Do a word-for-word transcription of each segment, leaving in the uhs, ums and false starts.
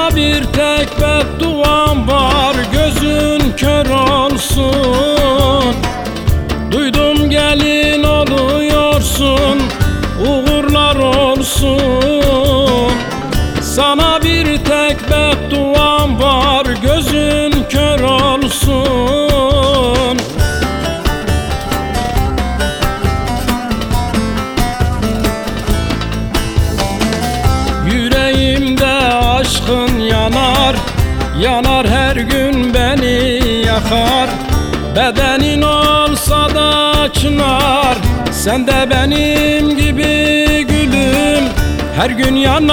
Sana bir tek bedduam var, gözün kör olsun. Duydum gelin oluyorsun, uğurlar olsun. Sana bir tek bedduam var, gözün kör olsun. Yüreğimde aşkın yanar, yanar her gün beni yakar. Bedenin olsa da çınar, sen de benim gibi gülüm. Her gün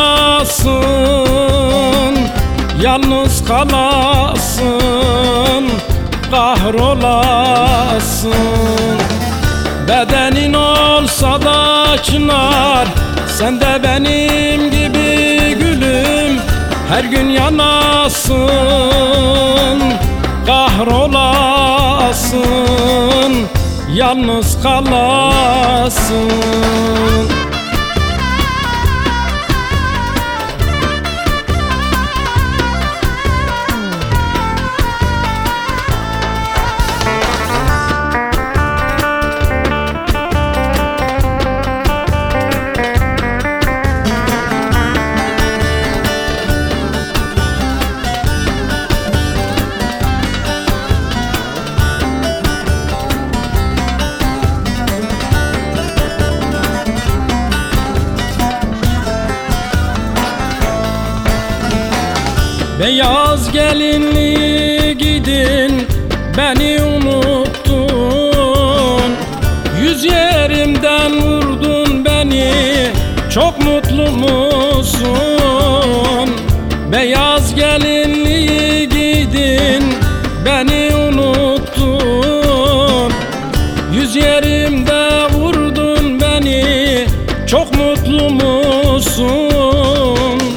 yanasın, yalnız kalasın, kahrolasın. Bedenin olsa da çınar, sen de benim gibi gülüm. Her gün yanasın, kahrolasın, yalnız kalasın. Beyaz gelinli gidin, beni unuttun. Yüz yerimden vurdun beni, çok mutlu musun? Beyaz gelinli gidin, beni unuttun. Yüz yerimde vurdun beni, çok mutlu musun?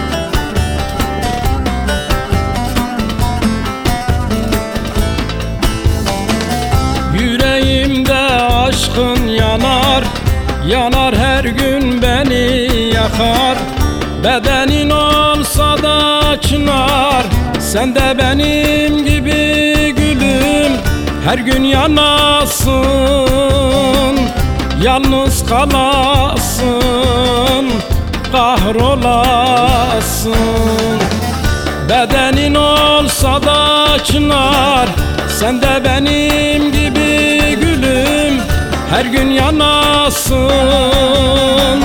Aşkın yanar, yanar her gün beni yakar. Bedenin olsa da çınar, sen de benim gibi gülüm. Her gün yanasın, yalnız kalasın, kahrolasın. Bedenin olsa da çınar, sen de benim gibi gülüm. Her gün yanasın,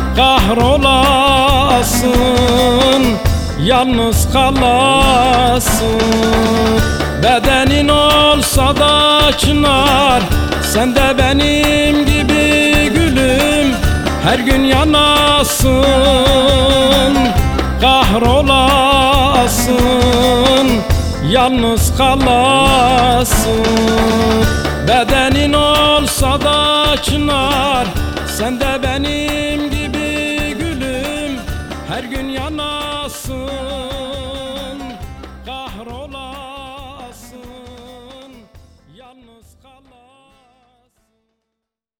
kahrolasın, yalnız kalasın. Bedenin olsa da çınar, sen de benim gibi gülüm. Her gün yanasın, kahrolasın, yalnız kalasın. Bedenin olsa da çınar, sen de benim gibi